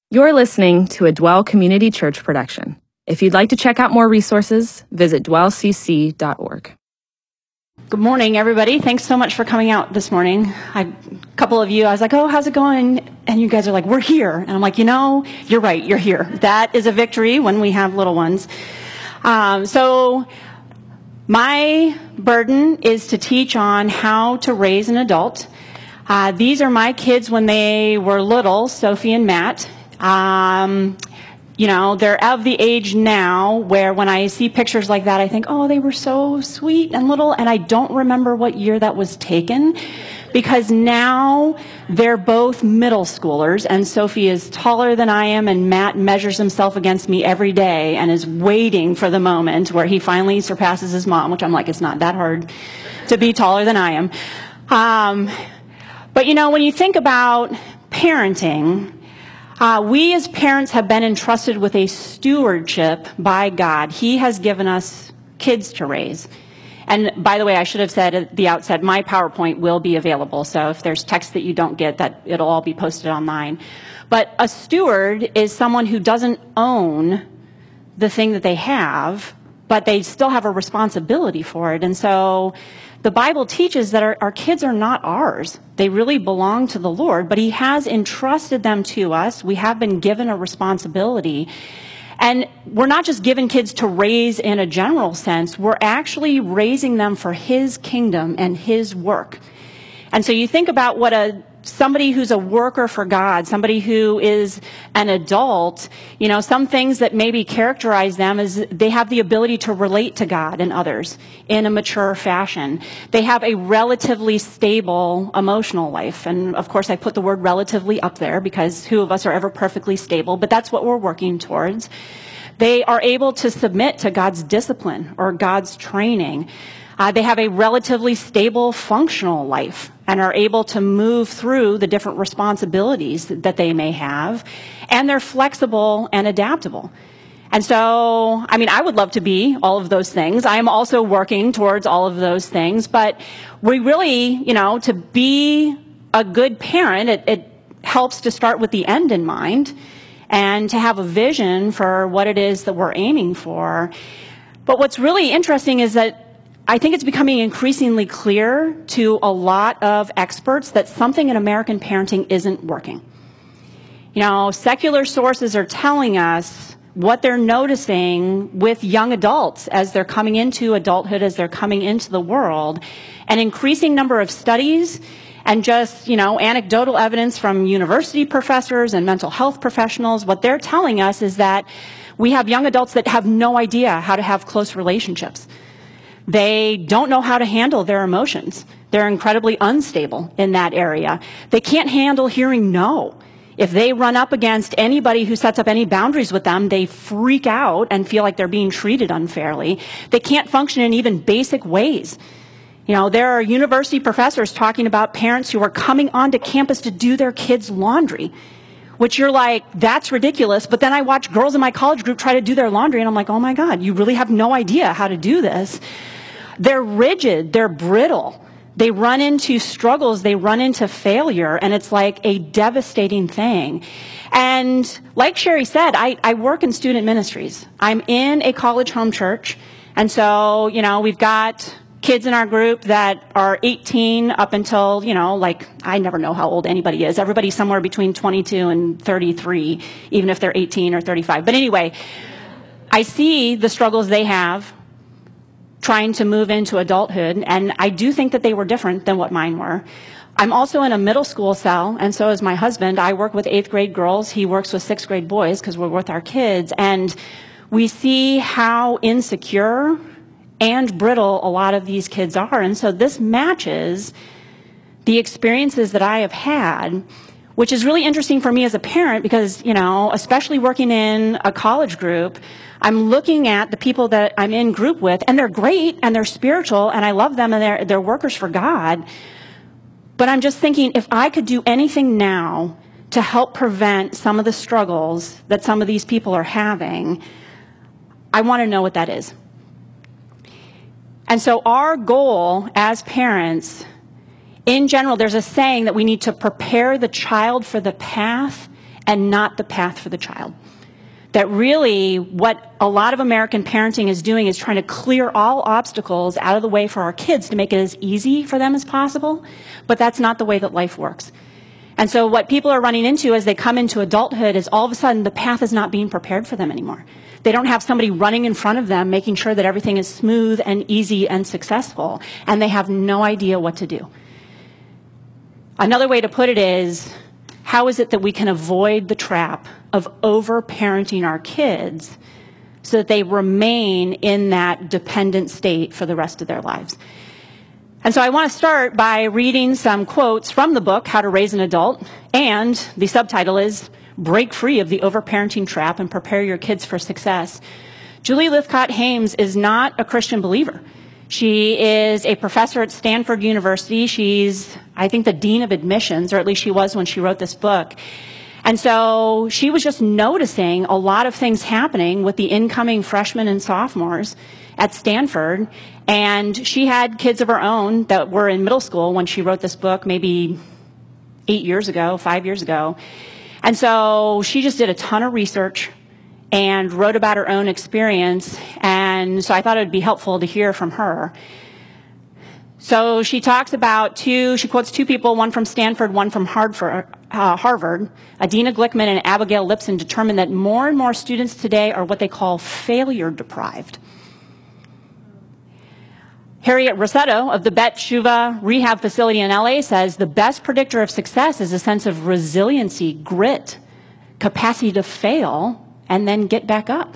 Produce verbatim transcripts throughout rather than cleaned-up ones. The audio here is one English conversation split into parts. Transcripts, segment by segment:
You're listening to a Dwell Community Church production. If you'd like to check out more resources, visit dwell c c dot org. Good morning, everybody. Thanks so much for coming out this morning. I, a couple of you, I was like, oh, how's it going? And you guys are like, we're here. And I'm like, you know, you're right, you're here. That is a victory when we have little ones. Um, so my burden is to teach on how to raise an adult. Uh, these are my kids when they were little, Sophie and Matt. Um, you know, they're of the age now where when I see pictures like that, I think, oh, they were so sweet and little, and I don't remember what year that was taken, because now they're both middle schoolers, and Sophie is taller than I am, and Matt measures himself against me every day and is waiting for the moment where he finally surpasses his mom, which I'm like, it's not that hard to be taller than I am. Um, but, you know, when you think about parenting, Uh, we as parents have been entrusted with a stewardship by God. He has given us kids to raise. And by the way, I should have said at the outset, my PowerPoint will be available. So if there's text that you don't get, that it'll all be posted online. But a steward is someone who doesn't own the thing that they have, but they still have a responsibility for it. And so the Bible teaches that our, our kids are not ours. They really belong to the Lord, but He has entrusted them to us. We have been given a responsibility. And we're not just given kids to raise in a general sense. We're actually raising them for His kingdom and His work. And so you think about what a somebody who's a worker for God, somebody who is an adult, you know, some things that maybe characterize them is they have the ability to relate to God and others in a mature fashion. They have a relatively stable emotional life. And of course, I put the word relatively up there because who of us are ever perfectly stable, but that's what we're working towards. They are able to submit to God's discipline or God's training. Uh, they have a relatively stable functional life and are able to move through the different responsibilities that they may have. And they're flexible and adaptable. And so, I mean, I would love to be all of those things. I am also working towards all of those things. But we really, you know, to be a good parent, it, it helps to start with the end in mind and to have a vision for what it is that we're aiming for. But what's really interesting is that I think it's becoming increasingly clear to a lot of experts that something in American parenting isn't working. You know, secular sources are telling us what they're noticing with young adults as they're coming into adulthood, as they're coming into the world. An increasing number of studies and just, you know, anecdotal evidence from university professors and mental health professionals, what they're telling us is that we have young adults that have no idea how to have close relationships. They don't know how to handle their emotions. They're incredibly unstable in that area. They can't handle hearing no. If they run up against anybody who sets up any boundaries with them, they freak out and feel like they're being treated unfairly. They can't function in even basic ways. You know, there are university professors talking about parents who are coming onto campus to do their kids' laundry, which you're like, that's ridiculous. But then I watch girls in my college group try to do their laundry, and I'm like, oh my God, you really have no idea how to do this. They're rigid, they're brittle. They run into struggles, they run into failure, and it's like a devastating thing. And like Sherry said, I, I work in student ministries. I'm in a college home church, and so, you know, we've got kids in our group that are eighteen up until, you know, like, I never know how old anybody is. Everybody's somewhere between twenty-two and thirty-three, even if they're eighteen or thirty-five. But anyway, I see the struggles they have trying to move into adulthood, and I do think that they were different than what mine were. I'm also in a middle school cell, and so is my husband. I work with eighth grade girls. He works with sixth grade boys because we're with our kids, and we see how insecure and brittle a lot of these kids are. And so this matches the experiences that I have had, which is really interesting for me as a parent because, you know, especially working in a college group, I'm looking at the people that I'm in group with, and they're great, and they're spiritual, and I love them, and they're, they're workers for God. But I'm just thinking, if I could do anything now to help prevent some of the struggles that some of these people are having, I want to know what that is. And so our goal as parents, in general, there's a saying that we need to prepare the child for the path and not the path for the child. That really what a lot of American parenting is doing is trying to clear all obstacles out of the way for our kids to make it as easy for them as possible, but that's not the way that life works. And so what people are running into as they come into adulthood is all of a sudden the path is not being prepared for them anymore. They don't have somebody running in front of them, making sure that everything is smooth and easy and successful, and they have no idea what to do. Another way to put it is, how is it that we can avoid the trap of over-parenting our kids so that they remain in that dependent state for the rest of their lives? And so I want to start by reading some quotes from the book, How to Raise an Adult, and the subtitle is Break Free of the Overparenting Trap and Prepare Your Kids for Success. Julie Lythcott-Haims is not a Christian believer. She is a professor at Stanford University. She's, I think, the dean of admissions, or at least she was when she wrote this book. And so she was just noticing a lot of things happening with the incoming freshmen and sophomores at Stanford. And she had kids of her own that were in middle school when she wrote this book, maybe eight years ago, five years ago. And so she just did a ton of research and wrote about her own experience. And so I thought it would be helpful to hear from her. So she talks about two, she quotes two people, one from Stanford, one from Harvard. Uh, Harvard. Adina Glickman and Abigail Lipson determined that more and more students today are what they call failure deprived. Harriet Rossetto of the Bet Shuva Rehab Facility in L A says the best predictor of success is a sense of resiliency, grit, capacity to fail, and then get back up.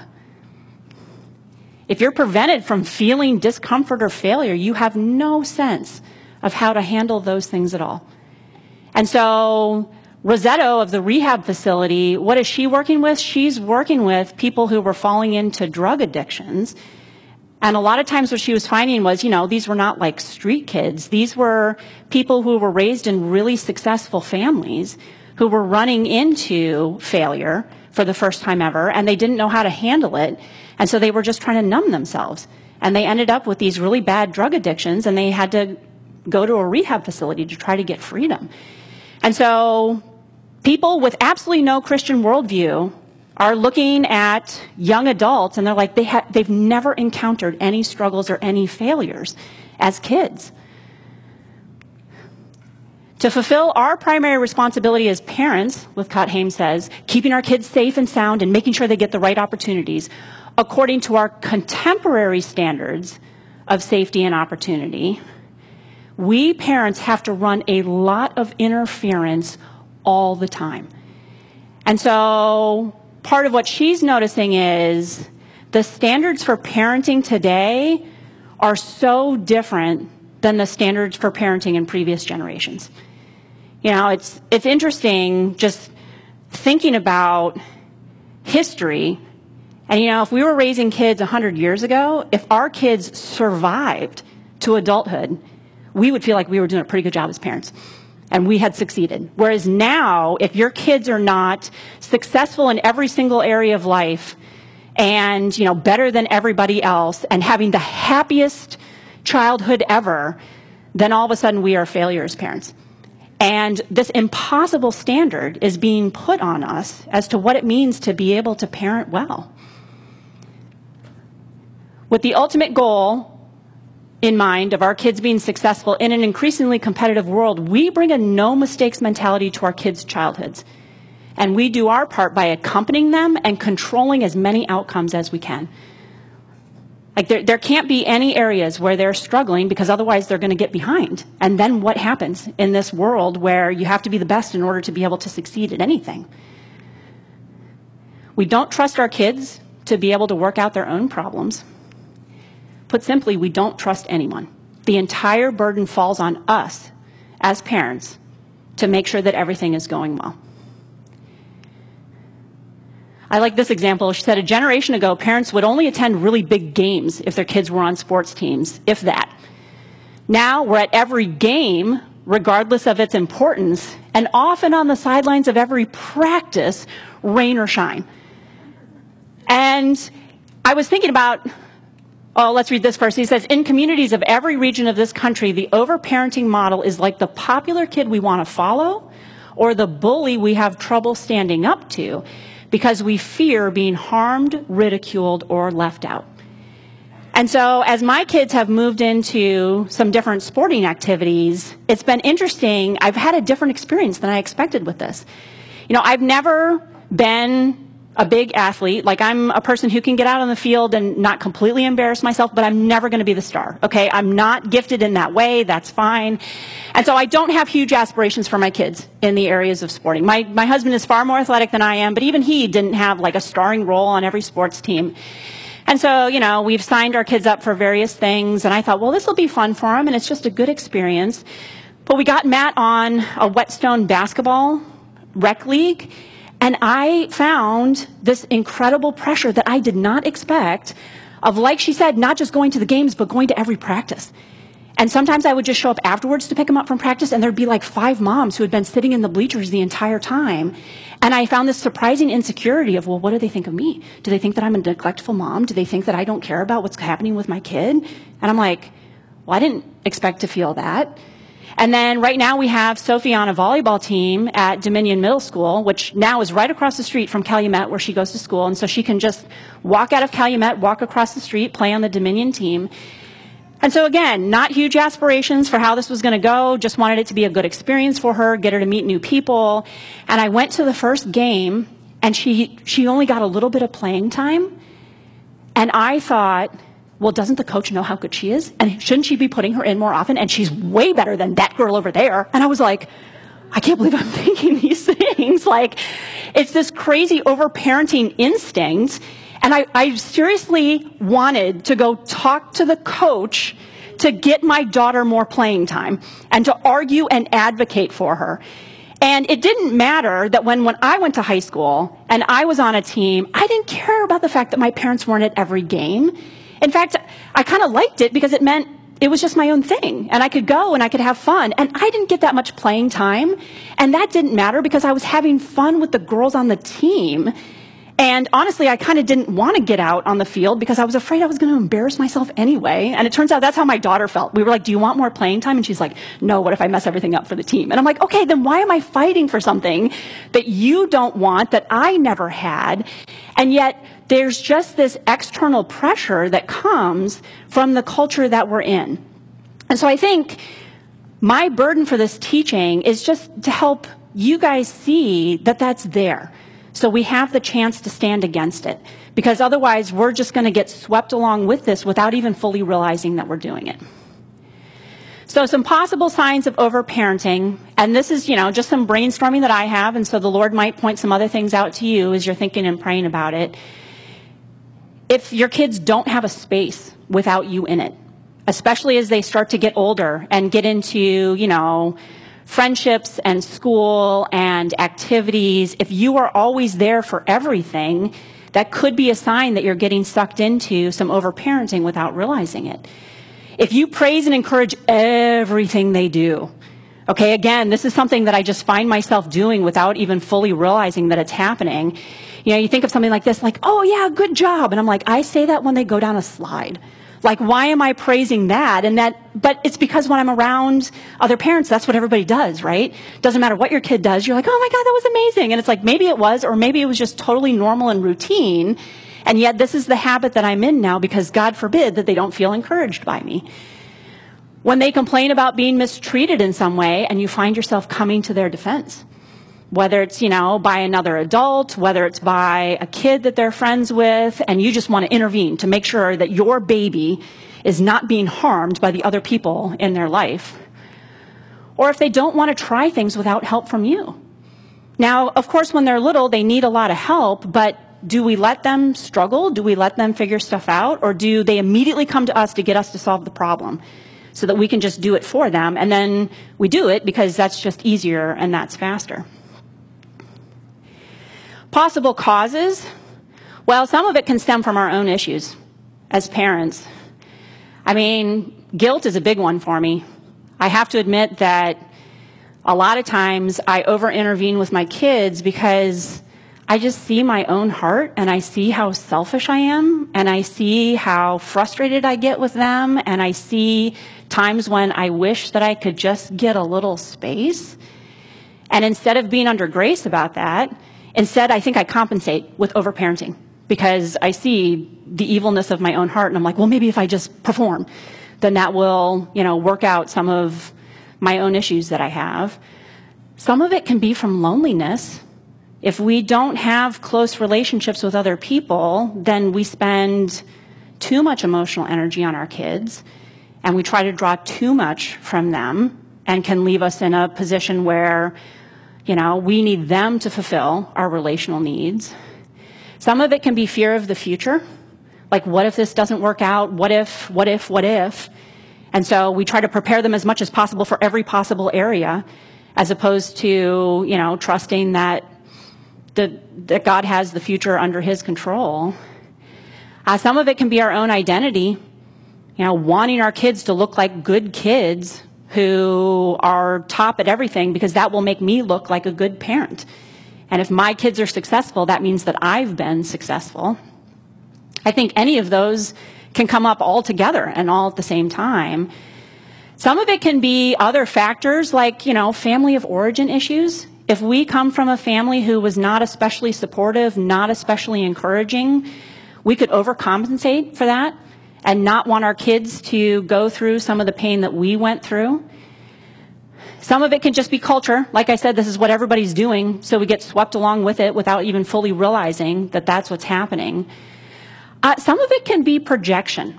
If you're prevented from feeling discomfort or failure, you have no sense of how to handle those things at all. And so Rossetto of the rehab facility, what is she working with? She's working with people who were falling into drug addictions. And a lot of times what she was finding was, you know, these were not like street kids. These were people who were raised in really successful families who were running into failure for the first time ever, and they didn't know how to handle it. And so they were just trying to numb themselves. And they ended up with these really bad drug addictions, and they had to go to a rehab facility to try to get freedom. And so people with absolutely no Christian worldview are looking at young adults, and they're like, they ha- they've never encountered any struggles or any failures as kids. To fulfill our primary responsibility as parents, Lythcott-Haims says, keeping our kids safe and sound and making sure they get the right opportunities, according to our contemporary standards of safety and opportunity, we parents have to run a lot of interference all the time. And so part of what she's noticing is the standards for parenting today are so different than the standards for parenting in previous generations. You know, it's it's interesting just thinking about history. And, you know, if we were raising kids one hundred years ago, if our kids survived to adulthood, we would feel like we were doing a pretty good job as parents. And we had succeeded. Whereas now, if your kids are not successful in every single area of life and, you know, better than everybody else and having the happiest childhood ever, then all of a sudden we are failures as parents. And this impossible standard is being put on us as to what it means to be able to parent well. With the ultimate goal in mind of our kids being successful in an increasingly competitive world, we bring a no mistakes mentality to our kids' childhoods. And we do our part by accompanying them and controlling as many outcomes as we can. Like there, there can't be any areas where they're struggling because otherwise they're going to get behind. And then what happens in this world where you have to be the best in order to be able to succeed at anything? We don't trust our kids to be able to work out their own problems. Put simply, we don't trust anyone. The entire burden falls on us as parents to make sure that everything is going well. I like this example. She said a generation ago, parents would only attend really big games if their kids were on sports teams, if that. Now we're at every game, regardless of its importance, and often on the sidelines of every practice, rain or shine. And I was thinking about, oh, let's read this first. He says, in communities of every region of this country, the overparenting model is like the popular kid we want to follow or the bully we have trouble standing up to because we fear being harmed, ridiculed, or left out. And so as my kids have moved into some different sporting activities, it's been interesting. I've had a different experience than I expected with this. You know, I've never been a big athlete. Like, I'm a person who can get out on the field and not completely embarrass myself, but I'm never going to be the star, okay? I'm not gifted in that way. That's fine. And so I don't have huge aspirations for my kids in the areas of sporting. My, my husband is far more athletic than I am, but even he didn't have like a starring role on every sports team. And so, you know, we've signed our kids up for various things, and I thought, well, this will be fun for them, and it's just a good experience. But we got Matt on a Whetstone basketball rec league, and I found this incredible pressure that I did not expect of, like she said, not just going to the games, but going to every practice. And sometimes I would just show up afterwards to pick them up from practice, and there'd be like five moms who had been sitting in the bleachers the entire time. And I found this surprising insecurity of, well, what do they think of me? Do they think that I'm a neglectful mom? Do they think that I don't care about what's happening with my kid? And I'm like, well, I didn't expect to feel that. And then right now we have Sophie on a volleyball team at Dominion Middle School, which now is right across the street from Calumet, where she goes to school. And so she can just walk out of Calumet, walk across the street, play on the Dominion team. And so again, not huge aspirations for how this was going to go, just wanted it to be a good experience for her, get her to meet new people. And I went to the first game, and she, she only got a little bit of playing time. And I thought, well, doesn't the coach know how good she is? And shouldn't she be putting her in more often? And she's way better than that girl over there. And I was like, I can't believe I'm thinking these things. Like, it's this crazy over-parenting instinct. And I, I seriously wanted to go talk to the coach to get my daughter more playing time and to argue and advocate for her. And it didn't matter that when, when I went to high school and I was on a team, I didn't care about the fact that my parents weren't at every game. In fact, I kind of liked it because it meant it was just my own thing, and I could go and I could have fun. And I didn't get that much playing time, and that didn't matter because I was having fun with the girls on the team. And honestly, I kind of didn't want to get out on the field because I was afraid I was going to embarrass myself anyway. And it turns out that's how my daughter felt. We were like, do you want more playing time? And she's like, no, what if I mess everything up for the team? And I'm like, okay, then why am I fighting for something that you don't want, that I never had? And yet there's just this external pressure that comes from the culture that we're in. And so I think my burden for this teaching is just to help you guys see that that's there. So we have the chance to stand against it, because otherwise we're just going to get swept along with this without even fully realizing that we're doing it. So some possible signs of overparenting, and this is, you know, just some brainstorming that I have, and so the Lord might point some other things out to you as you're thinking and praying about it. If your kids don't have a space without you in it, especially as they start to get older and get into, you know, friendships and school and activities, if you are always there for everything, that could be a sign that you're getting sucked into some overparenting without realizing it. If you praise and encourage everything they do, okay, again, this is something that I just find myself doing without even fully realizing that it's happening. You know, you think of something like this, like, oh yeah, good job. And I'm like, I say that when they go down a slide. Like, why am I praising that? And that, but it's because when I'm around other parents, that's what everybody does, right? Doesn't matter what your kid does. You're like, oh my God, that was amazing. And it's like, maybe it was, or maybe it was just totally normal and routine. And yet this is the habit that I'm in now because God forbid that they don't feel encouraged by me. When they complain about being mistreated in some way and you find yourself coming to their defense, whether it's, you know, by another adult, whether it's by a kid that they're friends with, and you just want to intervene to make sure that your baby is not being harmed by the other people in their life. Or if they don't want to try things without help from you. Now, of course, when they're little, they need a lot of help, but do we let them struggle? Do we let them figure stuff out? Or do they immediately come to us to get us to solve the problem so that we can just do it for them? And then we do it because that's just easier and that's faster. Possible causes? Well, some of it can stem from our own issues as parents. I mean, guilt is a big one for me. I have to admit that a lot of times I over-intervene with my kids because I just see my own heart and I see how selfish I am and I see how frustrated I get with them and I see times when I wish that I could just get a little space. And instead of being under grace about that, instead I think I compensate with overparenting, because I see the evilness of my own heart, and I'm like, well, maybe if I just perform, then that will, you know, work out some of my own issues that I have. Some of it can be from loneliness. If we don't have close relationships with other people, then we spend too much emotional energy on our kids, and we try to draw too much from them, and can leave us in a position where, you know, we need them to fulfill our relational needs. Some of it can be fear of the future. Like, what if this doesn't work out? What if, what if, what if? And so we try to prepare them as much as possible for every possible area, as opposed to, you know, trusting that, the, that God has the future under his control. Uh, some of it can be our own identity, you know, wanting our kids to look like good kids who are top at everything, because that will make me look like a good parent. And if my kids are successful, that means that I've been successful. I think any of those can come up all together and all at the same time. Some of it can be other factors like, you know, family of origin issues. If we come from a family who was not especially supportive, not especially encouraging, we could overcompensate for that and not want our kids to go through some of the pain that we went through. Some of it can just be culture. Like I said, this is what everybody's doing, so we get swept along with it without even fully realizing that that's what's happening. Uh, some of it can be projection.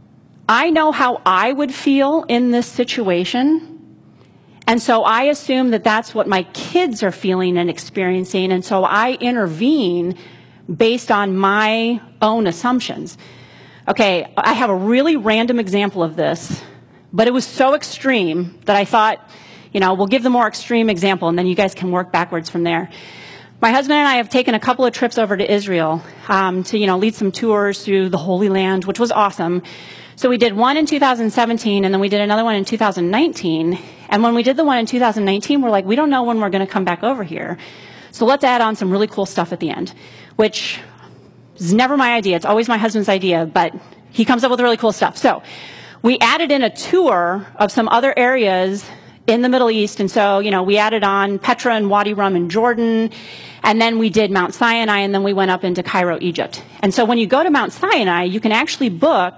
I know how I would feel in this situation, and so I assume that that's what my kids are feeling and experiencing, and so I intervene based on my own assumptions. Okay, I have a really random example of this, but it was so extreme that I thought, you know, we'll give the more extreme example, and then you guys can work backwards from there. My husband and I have taken a couple of trips over to Israel um, to, you know, lead some tours through the Holy Land, which was awesome. So we did one in two thousand seventeen, and then we did another one in two thousand nineteen. And when we did the one in two thousand nineteen, we're like, we don't know when we're going to come back over here. So let's add on some really cool stuff at the end, which is never my idea. It's always my husband's idea, but he comes up with really cool stuff. So we added in a tour of some other areas in the Middle East. And so, you know, we added on Petra and Wadi Rum in Jordan, and then we did Mount Sinai, and then we went up into Cairo, Egypt. And so when you go to Mount Sinai, you can actually book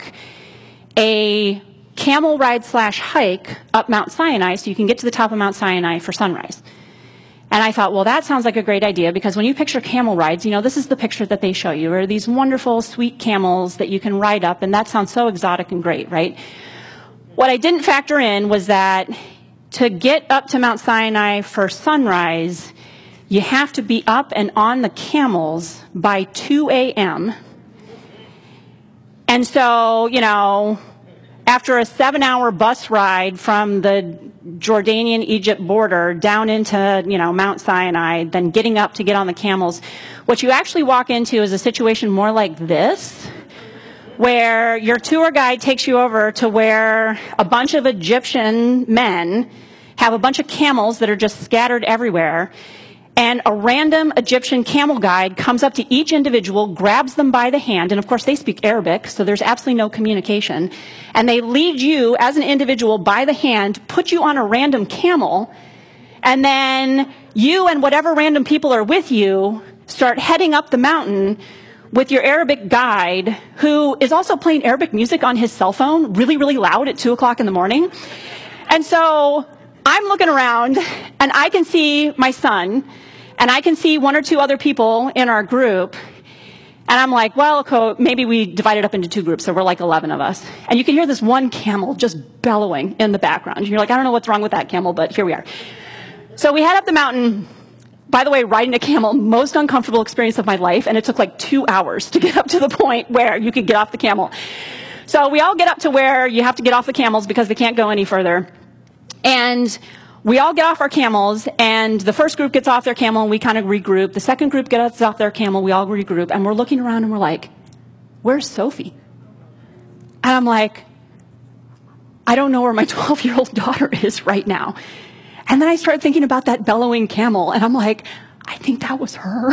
a camel ride slash hike up Mount Sinai, so you can get to the top of Mount Sinai for sunrise. And I thought, well, that sounds like a great idea, because when you picture camel rides, you know, this is the picture that they show you, are these wonderful, sweet camels that you can ride up, and that sounds so exotic and great, right? What I didn't factor in was that to get up to Mount Sinai for sunrise, you have to be up and on the camels by two A M And so, you know, after a seven-hour bus ride from the Jordanian-Egypt border down into, you know, Mount Sinai, then getting up to get on the camels, what you actually walk into is a situation more like this, where your tour guide takes you over to where a bunch of Egyptian men have a bunch of camels that are just scattered everywhere, and a random Egyptian camel guide comes up to each individual, grabs them by the hand, and of course they speak Arabic, so there's absolutely no communication, and they lead you as an individual by the hand, put you on a random camel, and then you and whatever random people are with you start heading up the mountain with your Arabic guide, who is also playing Arabic music on his cell phone really, really loud at two o'clock in the morning. And so I'm looking around, and I can see my son, and I can see one or two other people in our group, and I'm like, well, maybe we divide it up into two groups, so we're like eleven of us. And you can hear this one camel just bellowing in the background. You're like, I don't know what's wrong with that camel, but here we are. So we head up the mountain. By the way, riding a camel, most uncomfortable experience of my life, and it took like two hours to get up to the point where you could get off the camel. So we all get up to where you have to get off the camels because they can't go any further. And we all get off our camels, and the first group gets off their camel, and we kind of regroup. The second group gets off their camel, we all regroup, and we're looking around, and we're like, where's Sophie? And I'm like, I don't know where my twelve-year-old daughter is right now. And then I started thinking about that bellowing camel, and I'm like, I think that was her.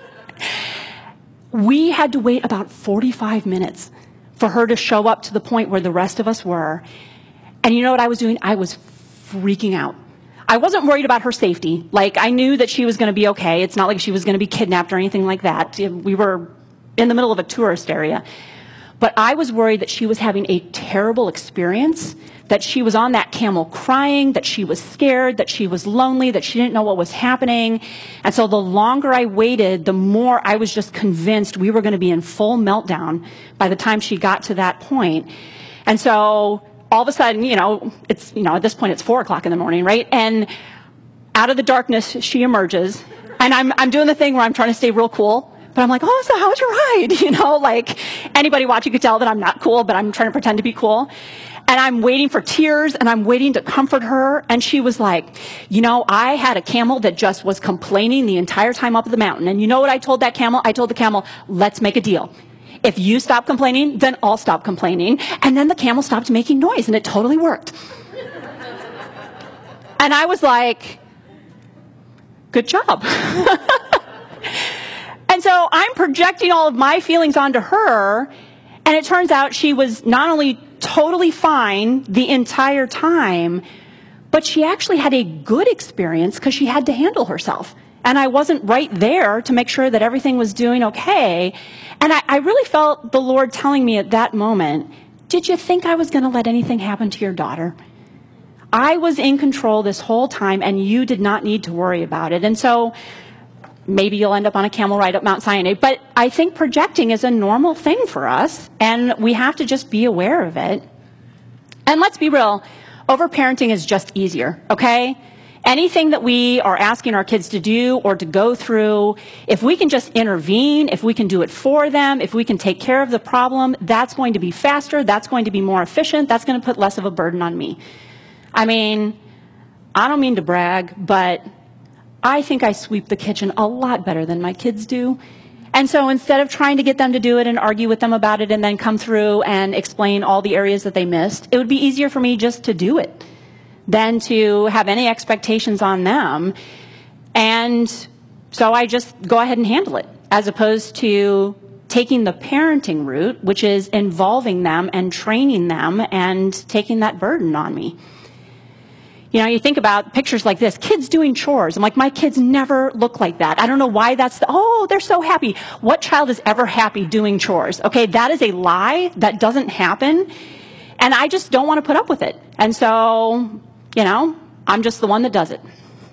We had to wait about forty-five minutes for her to show up to the point where the rest of us were. And you know what I was doing? I was freaking out. I wasn't worried about her safety. Like, I knew that she was going to be okay. It's not like she was going to be kidnapped or anything like that. We were in the middle of a tourist area. But I was worried that she was having a terrible experience, that she was on that camel crying, that she was scared, that she was lonely, that she didn't know what was happening. And so the longer I waited, the more I was just convinced we were going to be in full meltdown by the time she got to that point. And so all of a sudden, you know, it's, you know, at this point it's four o'clock in the morning, right? And out of the darkness, she emerges. And I'm, I'm doing the thing where I'm trying to stay real cool. But I'm like, oh, so how was your ride? You know, like anybody watching could tell that I'm not cool, but I'm trying to pretend to be cool. And I'm waiting for tears and I'm waiting to comfort her. And she was like, you know, I had a camel that just was complaining the entire time up the mountain. And you know what I told that camel? I told the camel, let's make a deal. If you stop complaining, then I'll stop complaining. And then the camel stopped making noise and it totally worked. And I was like, good job. And so I'm projecting all of my feelings onto her, and it turns out she was not only totally fine the entire time, but she actually had a good experience because she had to handle herself. And I wasn't right there to make sure that everything was doing okay. And I, I really felt the Lord telling me at that moment, did you think I was going to let anything happen to your daughter? I was in control this whole time, and you did not need to worry about it. And so maybe you'll end up on a camel ride up Mount Sinai. But I think projecting is a normal thing for us, and we have to just be aware of it. And let's be real, overparenting is just easier, okay? Anything that we are asking our kids to do or to go through, if we can just intervene, if we can do it for them, if we can take care of the problem, that's going to be faster, that's going to be more efficient, that's going to put less of a burden on me. I mean, I don't mean to brag, but I think I sweep the kitchen a lot better than my kids do. And so instead of trying to get them to do it and argue with them about it and then come through and explain all the areas that they missed, it would be easier for me just to do it than to have any expectations on them. And so I just go ahead and handle it, as opposed to taking the parenting route, which is involving them and training them and taking that burden on me. You know, you think about pictures like this, kids doing chores. I'm like, my kids never look like that. I don't know why that's the, oh, they're so happy. What child is ever happy doing chores? Okay, that is a lie. That doesn't happen. And I just don't want to put up with it. And so, you know, I'm just the one that does it.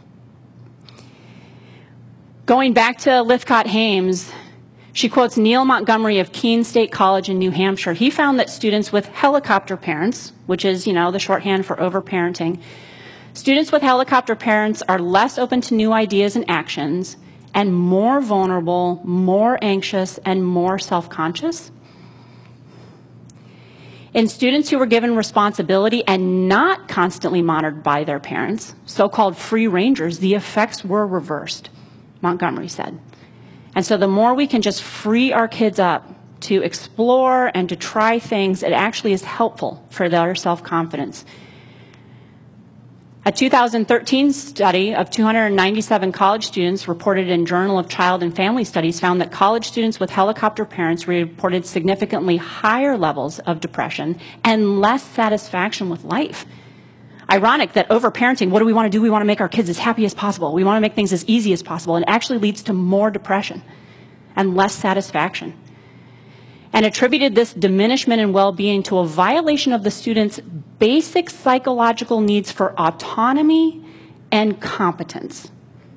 Going back to Lithcott Hames, she quotes Neil Montgomery of Keene State College in New Hampshire. He found that students with helicopter parents, which is, you know, the shorthand for overparenting, students with helicopter parents are less open to new ideas and actions and more vulnerable, more anxious, and more self-conscious. In students who were given responsibility and not constantly monitored by their parents, so-called free rangers, the effects were reversed, Montgomery said. And so the more we can just free our kids up to explore and to try things, it actually is helpful for their self-confidence. A two thousand thirteen study of two hundred ninety-seven college students reported in Journal of Child and Family Studies found that college students with helicopter parents reported significantly higher levels of depression and less satisfaction with life. Ironic that overparenting, what do we want to do? We want to make our kids as happy as possible. We want to make things as easy as possible, and it actually leads to more depression and less satisfaction. And attributed this diminishment in well-being to a violation of the students' basic psychological needs for autonomy and competence.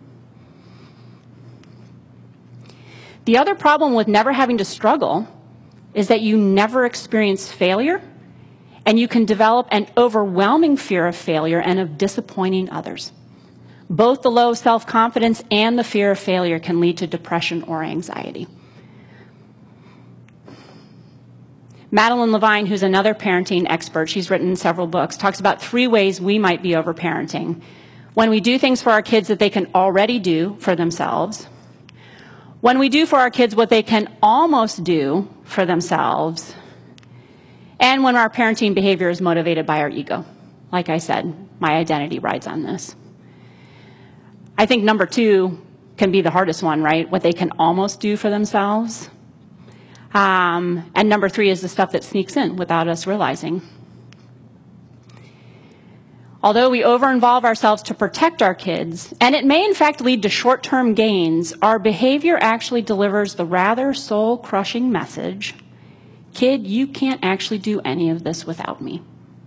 The other problem with never having to struggle is that you never experience failure, and you can develop an overwhelming fear of failure and of disappointing others. Both the low self-confidence and the fear of failure can lead to depression or anxiety. Madeline Levine, who's another parenting expert, she's written several books, talks about three ways we might be overparenting. When we do things for our kids that they can already do for themselves, when we do for our kids what they can almost do for themselves, and when our parenting behavior is motivated by our ego. Like I said, my identity rides on this. I think number two can be the hardest one, right? What they can almost do for themselves. Um, and number three is the stuff that sneaks in without us realizing. Although we over-involve ourselves to protect our kids, and it may in fact lead to short-term gains, our behavior actually delivers the rather soul-crushing message, kid, you can't actually do any of this without me.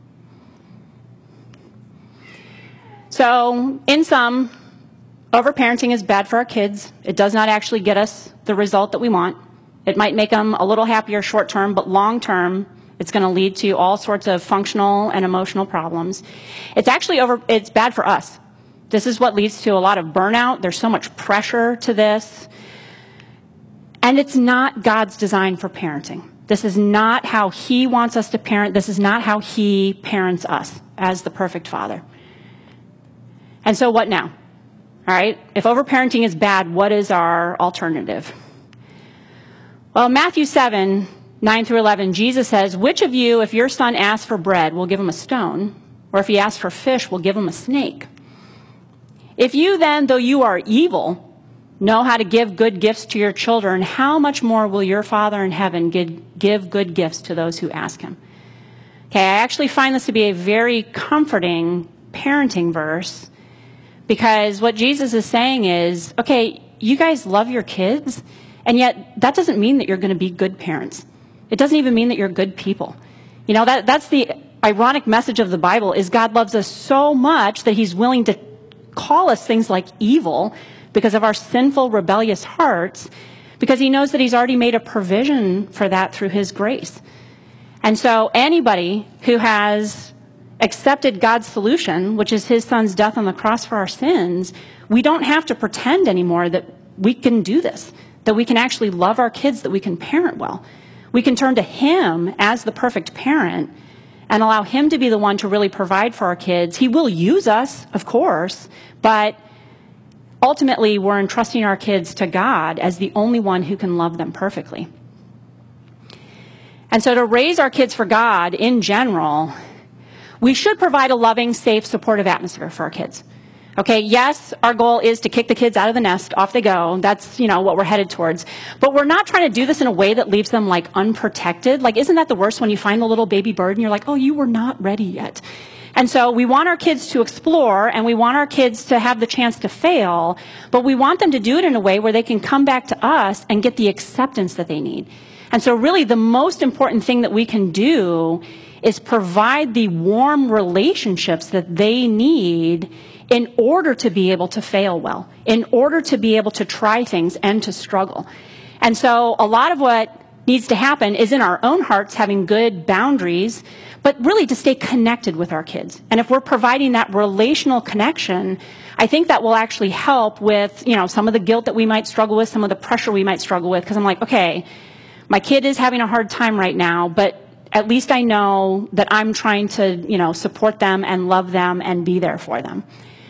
So, in sum, overparenting is bad for our kids. It does not actually get us the result that we want. It might make them a little happier short-term, but long-term, it's going to lead to all sorts of functional and emotional problems. It's actually over, it's bad for us. This is what leads to a lot of burnout. There's so much pressure to this. And it's not God's design for parenting. This is not how he wants us to parent. This is not how he parents us as the perfect father. And so what now? All right, if overparenting is bad, what is our alternative? Well, Matthew seven, nine through eleven, Jesus says, which of you, if your son asks for bread, will give him a stone? Or if he asks for fish, will give him a snake? If you then, though you are evil, know how to give good gifts to your children, how much more will your Father in heaven give good gifts to those who ask him? Okay, I actually find this to be a very comforting parenting verse, because what Jesus is saying is, okay, you guys love your kids, and yet that doesn't mean that you're going to be good parents. It doesn't even mean that you're good people. You know, that that's the ironic message of the Bible, is God loves us so much that he's willing to call us things like evil because of our sinful, rebellious hearts, because he knows that he's already made a provision for that through his grace. And so anybody who has accepted God's solution, which is his son's death on the cross for our sins, we don't have to pretend anymore that we can do this, that we can actually love our kids, that we can parent well. We can turn to him as the perfect parent and allow him to be the one to really provide for our kids. He will use us, of course, but ultimately we're entrusting our kids to God as the only one who can love them perfectly. And so to raise our kids for God in general, we should provide a loving, safe, supportive atmosphere for our kids. Okay, yes, our goal is to kick the kids out of the nest, off they go. That's, you know, what we're headed towards. But we're not trying to do this in a way that leaves them, like, unprotected. Like, isn't that the worst when you find a little baby bird and you're like, oh, you were not ready yet? And so we want our kids to explore, and we want our kids to have the chance to fail, but we want them to do it in a way where they can come back to us and get the acceptance that they need. And so really the most important thing that we can do is provide the warm relationships that they need in order to be able to fail well, in order to be able to try things and to struggle. And so a lot of what needs to happen is in our own hearts having good boundaries, but really to stay connected with our kids. And if we're providing that relational connection, I think that will actually help with, you know, some of the guilt that we might struggle with, some of the pressure we might struggle with, because I'm like, okay, my kid is having a hard time right now, but at least I know that I'm trying to, you know, support them and love them and be there for them.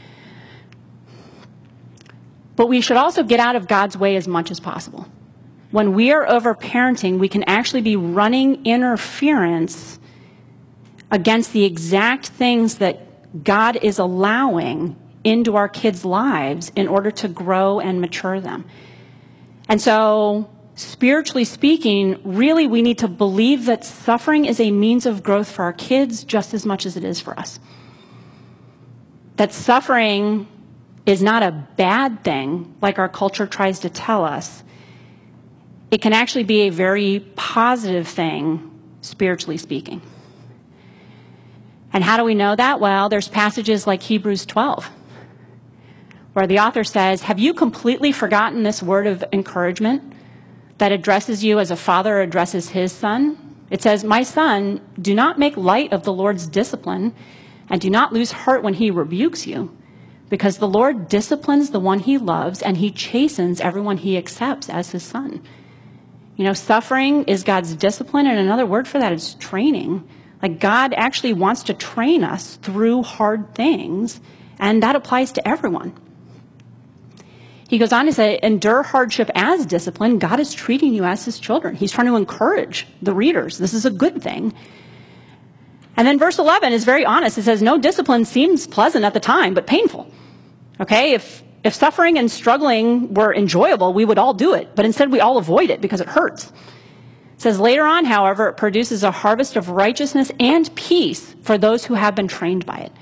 But we should also get out of God's way as much as possible. When we are overparenting, we can actually be running interference against the exact things that God is allowing into our kids' lives in order to grow and mature them. And so, spiritually speaking, really we need to believe that suffering is a means of growth for our kids just as much as it is for us. That suffering is not a bad thing, like our culture tries to tell us. It can actually be a very positive thing, spiritually speaking. And how do we know that? Well, there's passages like Hebrews twelve, where the author says, have you completely forgotten this word of encouragement that addresses you as a father addresses his son? It says, my son, do not make light of the Lord's discipline, and do not lose heart when he rebukes you. Because the Lord disciplines the one he loves, and he chastens everyone he accepts as his son. You know, suffering is God's discipline, and another word for that is training. Like, God actually wants to train us through hard things, and that applies to everyone. He goes on to say, endure hardship as discipline. God is treating you as his children. He's trying to encourage the readers. This is a good thing. And then verse eleven is very honest. It says, no discipline seems pleasant at the time, but painful. Okay, if if suffering and struggling were enjoyable, we would all do it. But instead we all avoid it because it hurts. It says, later on, however, it produces a harvest of righteousness and peace for those who have been trained by it.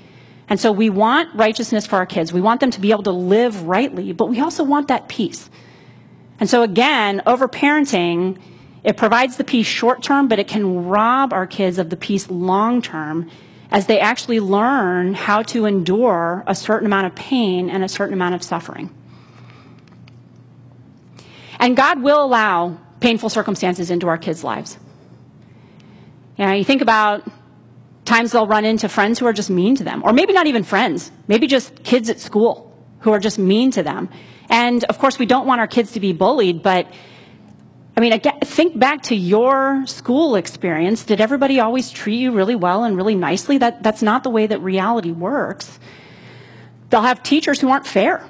And so we want righteousness for our kids. We want them to be able to live rightly, but we also want that peace. And so again, overparenting, it provides the peace short term, but it can rob our kids of the peace long term as they actually learn how to endure a certain amount of pain and a certain amount of suffering. And God will allow painful circumstances into our kids' lives. You know, you think about times they'll run into friends who are just mean to them, or maybe not even friends, maybe just kids at school who are just mean to them. And of course, we don't want our kids to be bullied, but I mean, again, think back to your school experience. Did everybody always treat you really well and really nicely? That, that's not the way that reality works. They'll have teachers who aren't fair,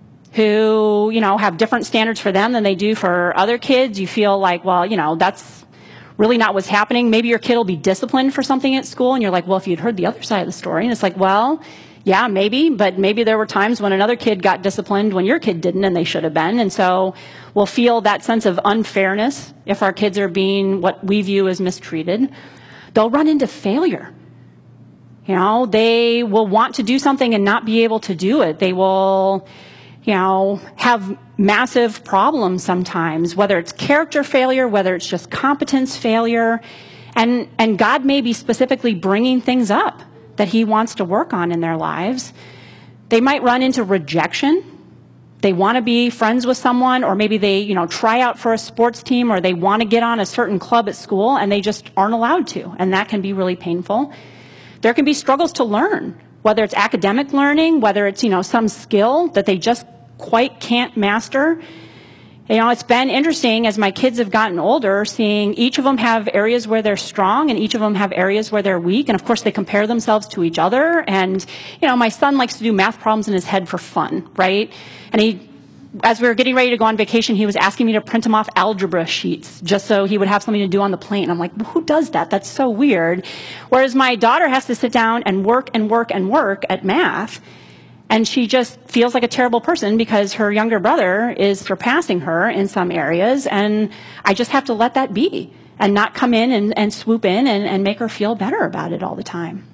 who, you know, have different standards for them than they do for other kids. You feel like, well, you know, that's really not what's happening. Maybe your kid will be disciplined for something at school, and you're like, well, if you'd heard the other side of the story, and it's like, well, yeah, maybe, but maybe there were times when another kid got disciplined when your kid didn't and they should have been. And so we'll feel that sense of unfairness if our kids are being what we view as mistreated. They'll run into failure. You know, they will want to do something and not be able to do it. They will, you know, have massive problems sometimes, whether it's character failure, whether it's just competence failure. And, and God may be specifically bringing things up that he wants to work on in their lives. They might run into rejection. They want to be friends with someone, or maybe they, you know, try out for a sports team, or they want to get on a certain club at school and they just aren't allowed to. And that can be really painful. There can be struggles to learn, whether it's academic learning, whether it's, you know, some skill that they just quite can't master. You know, it's been interesting as my kids have gotten older, seeing each of them have areas where they're strong and each of them have areas where they're weak. And of course, they compare themselves to each other. And, you know, my son likes to do math problems in his head for fun, right? And he, as we were getting ready to go on vacation, he was asking me to print him off algebra sheets just so he would have something to do on the plane. I'm like, well, who does that? That's so weird. Whereas my daughter has to sit down and work and work and work at math. And she just feels like a terrible person because her younger brother is surpassing her in some areas. And I just have to let that be and not come in and, and swoop in and, and make her feel better about it all the time.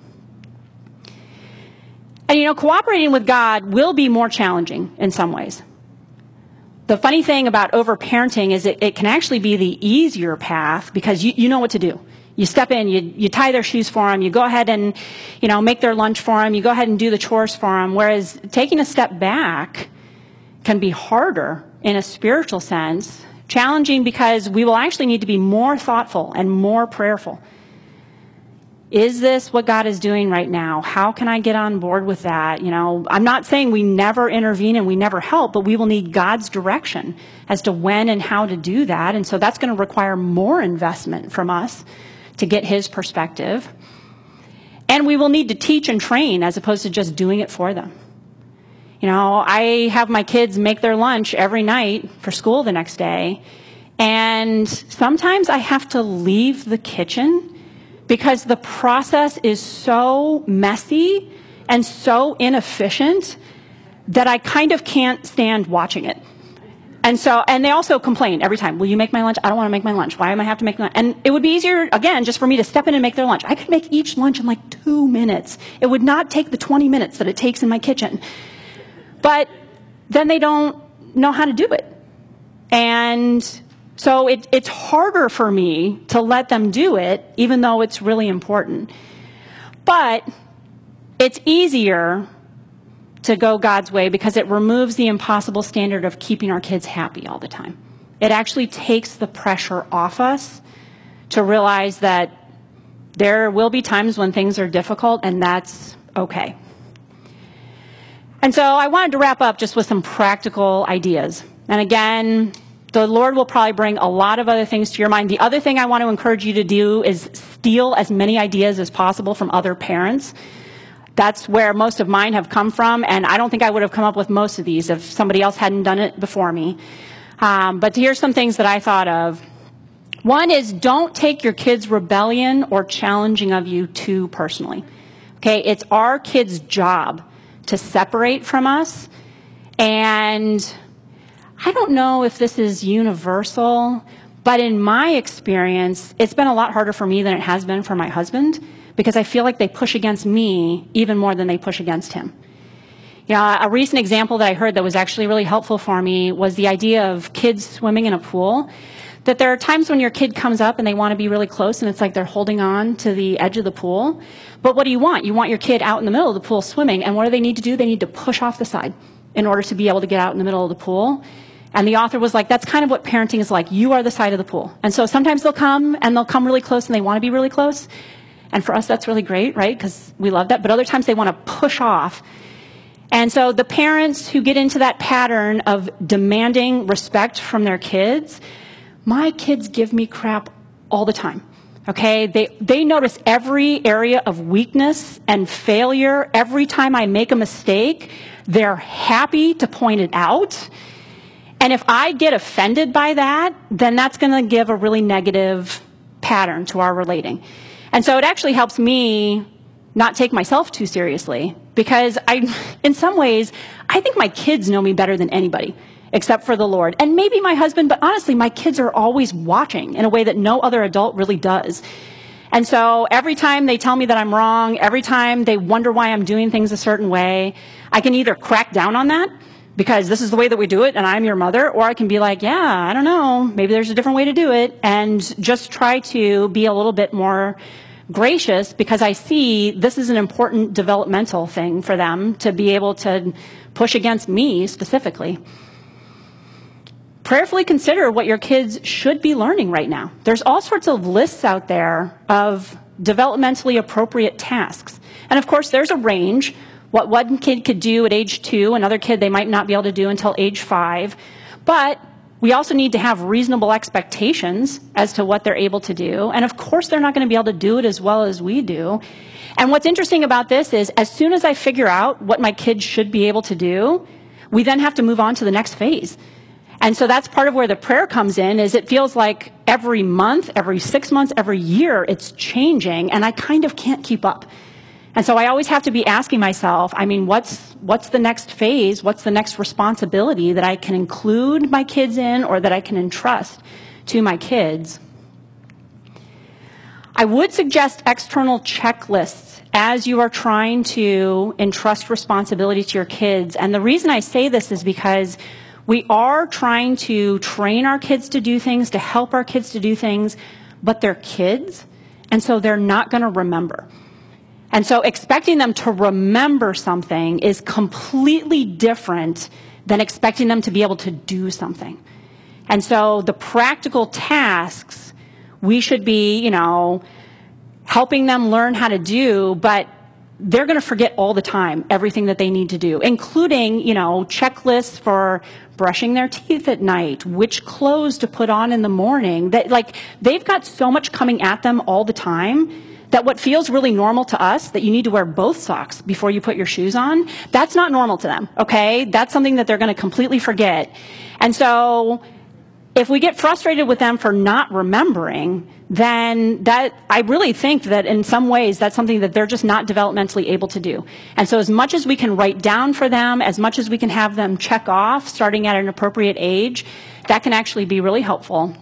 And, you know, cooperating with God will be more challenging in some ways. The funny thing about overparenting is it, it can actually be the easier path because you, you know what to do. You step in, you, you tie their shoes for them, you go ahead and, you know, make their lunch for them, you go ahead and do the chores for them, whereas taking a step back can be harder in a spiritual sense, challenging because we will actually need to be more thoughtful and more prayerful. Is this what God is doing right now? How can I get on board with that? You know, I'm not saying we never intervene and we never help, but we will need God's direction as to when and how to do that. And so that's going to require more investment from us to get his perspective. And we will need to teach and train as opposed to just doing it for them. You know, I have my kids make their lunch every night for school the next day. And sometimes I have to leave the kitchen because the process is so messy and so inefficient that I kind of can't stand watching it. And so, and they also complain every time, will you make my lunch? I don't want to make my lunch. Why am I have to make lunch? And it would be easier, again, just for me to step in and make their lunch. I could make each lunch in like two minutes. It would not take the twenty minutes that it takes in my kitchen. But then they don't know how to do it. And so it, it's harder for me to let them do it, even though it's really important. But it's easier to go God's way because it removes the impossible standard of keeping our kids happy all the time. It actually takes the pressure off us to realize that there will be times when things are difficult, and that's okay. And so I wanted to wrap up just with some practical ideas. And again, the Lord will probably bring a lot of other things to your mind. The other thing I want to encourage you to do is steal as many ideas as possible from other parents. That's where most of mine have come from, and I don't think I would have come up with most of these if somebody else hadn't done it before me. Um, but here's some things that I thought of. One is don't take your kids' rebellion or challenging of you too personally. Okay, it's our kids' job to separate from us, and I don't know if this is universal, but in my experience, it's been a lot harder for me than it has been for my husband. because I feel like they push against me even more than they push against him. You know, a recent example that I heard that was actually really helpful for me was the idea of kids swimming in a pool. That there are times when your kid comes up and they want to be really close and it's like they're holding on to the edge of the pool. But what do you want? You want your kid out in the middle of the pool swimming, and what do they need to do? They need to push off the side in order to be able to get out in the middle of the pool. And the author was like, that's kind of what parenting is like. You are the side of the pool. And so sometimes they'll come and they'll come really close and they want to be really close. And for us, that's really great, right? Because we love that. But other times they want to push off. And so the parents who get into that pattern of demanding respect from their kids, my kids give me crap all the time. Okay, they, they notice every area of weakness and failure. Every time I make a mistake, they're happy to point it out. And if I get offended by that, then that's going to give a really negative pattern to our relating. And so it actually helps me not take myself too seriously, because I, in some ways, I think my kids know me better than anybody, except for the Lord. And maybe my husband, but honestly, my kids are always watching in a way that no other adult really does. And so every time they tell me that I'm wrong, every time they wonder why I'm doing things a certain way, I can either crack down on that, because this is the way that we do it and I'm your mother, or I can be like, yeah, I don't know, maybe there's a different way to do it, and just try to be a little bit more gracious, because I see this is an important developmental thing for them to be able to push against me specifically. Prayerfully consider what your kids should be learning right now. There's all sorts of lists out there of developmentally appropriate tasks. And of course, there's a range. What one kid could do at age two, another kid they might not be able to do until age five. But we also need to have reasonable expectations as to what they're able to do. And of course, they're not going to be able to do it as well as we do. And what's interesting about this is, as soon as I figure out what my kids should be able to do, we then have to move on to the next phase. And so that's part of where the prayer comes in, is it feels like every month, every six months, every year, it's changing, and I kind of can't keep up. And so I always have to be asking myself, I mean, what's what's the next phase? What's the next responsibility that I can include my kids in, or that I can entrust to my kids? I would suggest external checklists as you are trying to entrust responsibility to your kids. And the reason I say this is because we are trying to train our kids to do things, to help our kids to do things, but they're kids, and so they're not going to remember. And so expecting them to remember something is completely different than expecting them to be able to do something. And so the practical tasks, we should be, you know, helping them learn how to do, but they're going to forget all the time everything that they need to do, including, you know, checklists for brushing their teeth at night, which clothes to put on in the morning. That, like, they've got so much coming at them all the time that what feels really normal to us, that you need to wear both socks before you put your shoes on, that's not normal to them, okay? That's something that they're going to completely forget. And so if we get frustrated with them for not remembering, then that, I really think that in some ways that's something that they're just not developmentally able to do. And so as much as we can write down for them, as much as we can have them check off starting at an appropriate age, that can actually be really helpful.